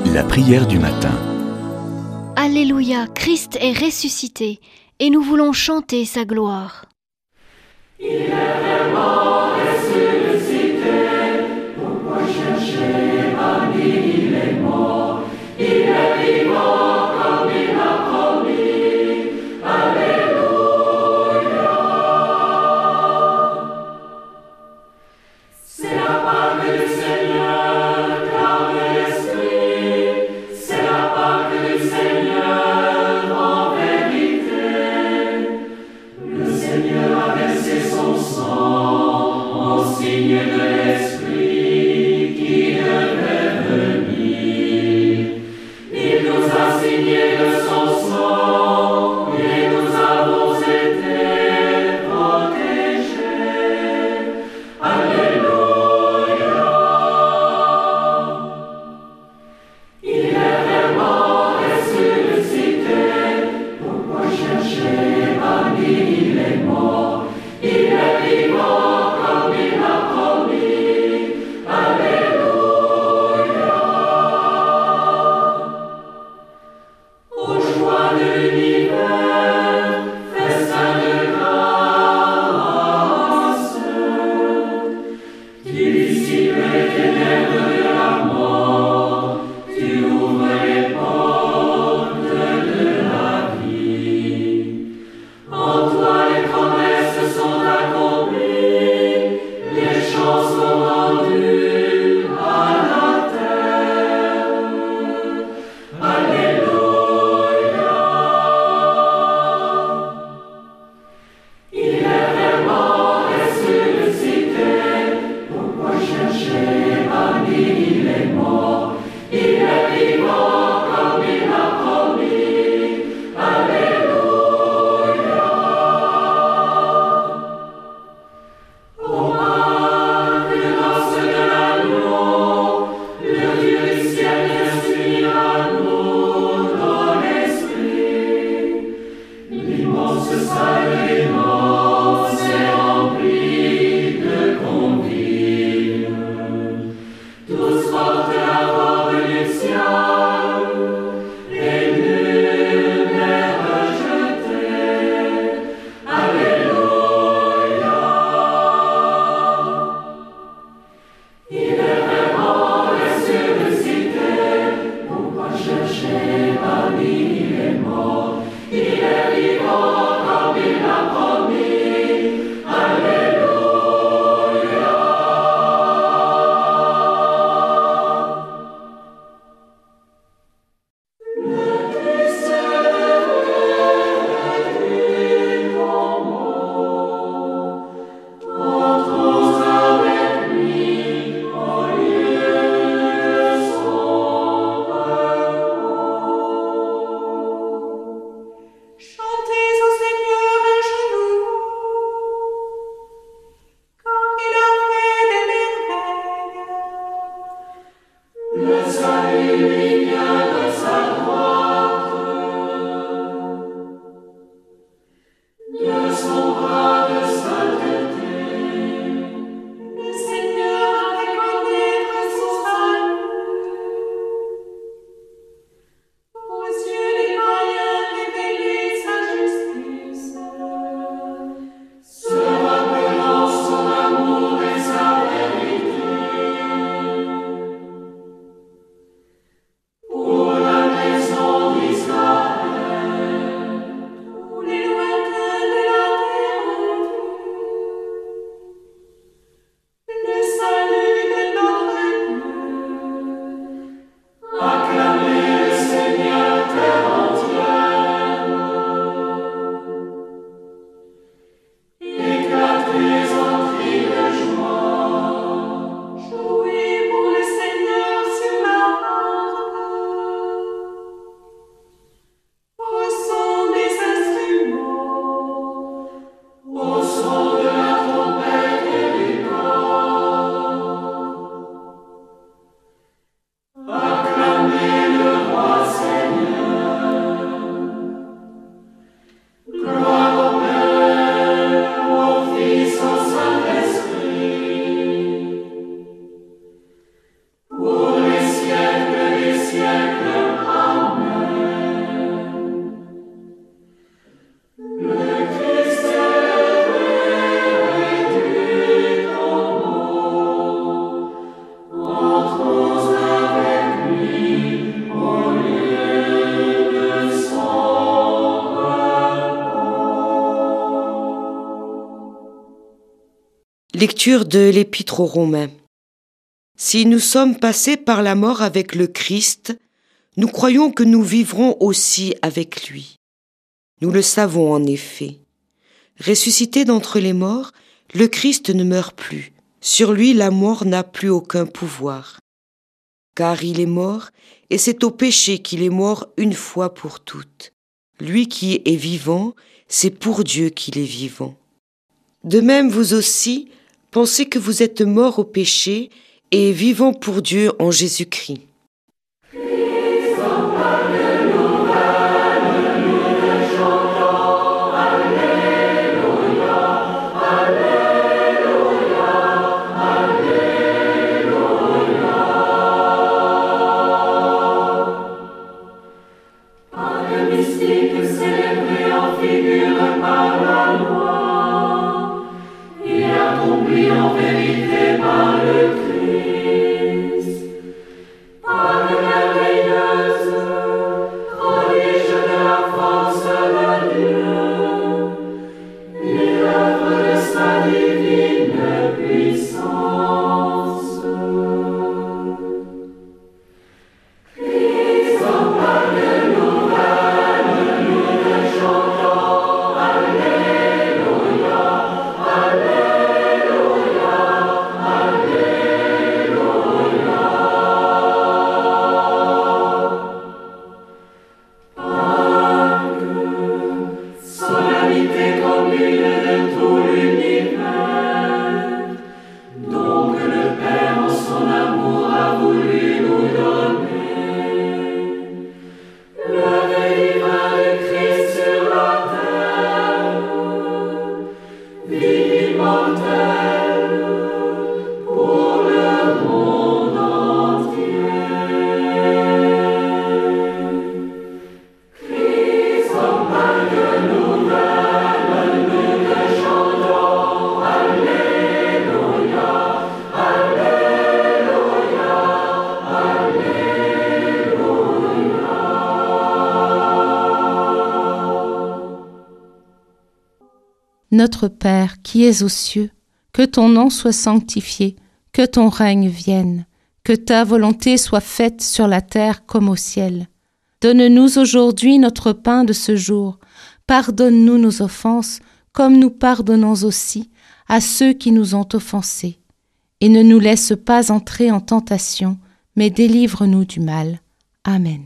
La prière du matin. Alléluia, Christ est ressuscité, et nous voulons chanter sa gloire. Il est vraiment ressuscité, pourquoi chercher parmi les morts? Il est vivant comme il a promis. Alléluia. C'est la parole du Seigneur, car l'Esprit, c'est la parole du Seigneur en vérité. Le Seigneur a versé son sang en signe de l'Esprit qui devait venir. Il nous a signé de son sang et nous avons été protégés. Alléluia. Il est vraiment ressuscité, pourquoi chercher parmi les morts? Il est vivant comme il a promis. Alléluia. Aux joies de l'univers, festin de grâce, tu dissipes les ténèbres de la mort, tu ouvres les portes de la vie. En toi les promesses sont accomplies, les chants sont rendus à la terre. Alléluia. Il est vraiment ressuscité, pourquoi chercher parmi les morts? Il est vivant comme il a promis. Alléluia. Au marque de grâce de l'agneau, le Dieu du ciel vient s'unir à nous dans l'esprit. L'immense salle des noces est remplie de convives. Tous portent la robe nuptiale et nul n'est rejeté. Alléluia. Il est vraiment ressuscité, pourquoi chercher parmi les morts? Il est vivant comme il a promis. Alléluia. Le Christ est venu en mort. Entrons avec lui au lieu de son repos. Chantez au Seigneur un genoux, car il a fait des merveilles. Le salut lui vient de sa droite, de son bras de sainteté. Le Seigneur a fait connaître son salut. Aux yeux des païens révélé sa justice, se rappelant son amour et sa vérité. Pour la maison d'Israël, tous les lointains de la terre ont vu le salut de notre Dieu. Acclamez le Seigneur, terre entière. Éclatez en cris de joie. Jouez pour le Seigneur sur la harpe. Au son des instruments, au son de la trompette et du cor. Acclamez le roi Seigneur. Gloire au Père, au Fils, au Saint-Esprit. Pour les siècles des siècles. Lecture de l'Épître aux Romains. Si nous sommes passés par la mort avec le Christ, nous croyons que nous vivrons aussi avec lui. Nous le savons en effet. Ressuscité d'entre les morts, le Christ ne meurt plus. Sur lui, la mort n'a plus aucun pouvoir. Car il est mort, et c'est au péché qu'il est mort une fois pour toutes. Lui qui est vivant, c'est pour Dieu qu'il est vivant. De même, vous aussi, pensez que vous êtes morts au péché et vivants pour Dieu en Jésus-Christ. Notre Père qui es aux cieux, que ton nom soit sanctifié, que ton règne vienne, que ta volonté soit faite sur la terre comme au ciel. Donne-nous aujourd'hui notre pain de ce jour. Pardonne-nous nos offenses, comme nous pardonnons aussi à ceux qui nous ont offensés. Et ne nous laisse pas entrer en tentation, mais délivre-nous du mal. Amen.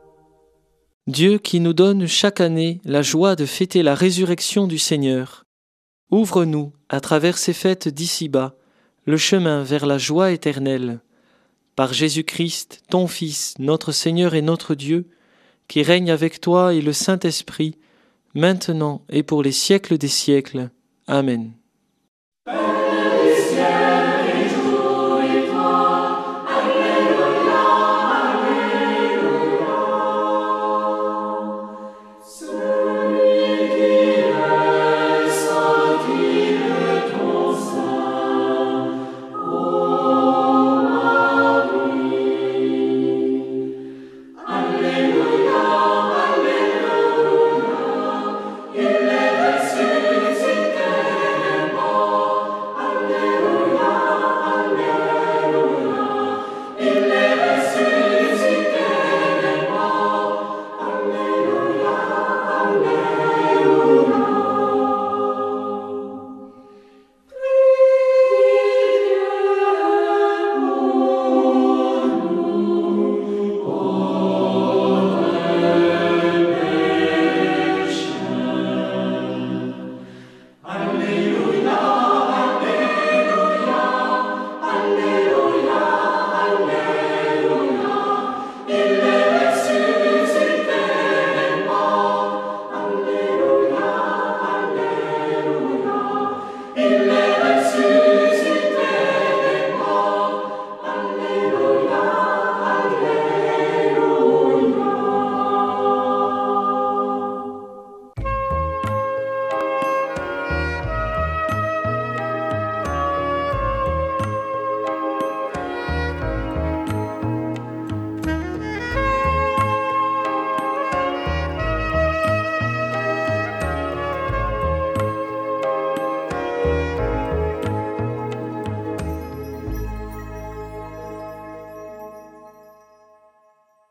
Dieu qui nous donne chaque année la joie de fêter la résurrection du Seigneur, ouvre-nous, à travers ces fêtes d'ici-bas, le chemin vers la joie éternelle. Par Jésus-Christ, ton Fils, notre Seigneur et notre Dieu, qui règne avec toi et le Saint-Esprit, maintenant et pour les siècles des siècles. Amen.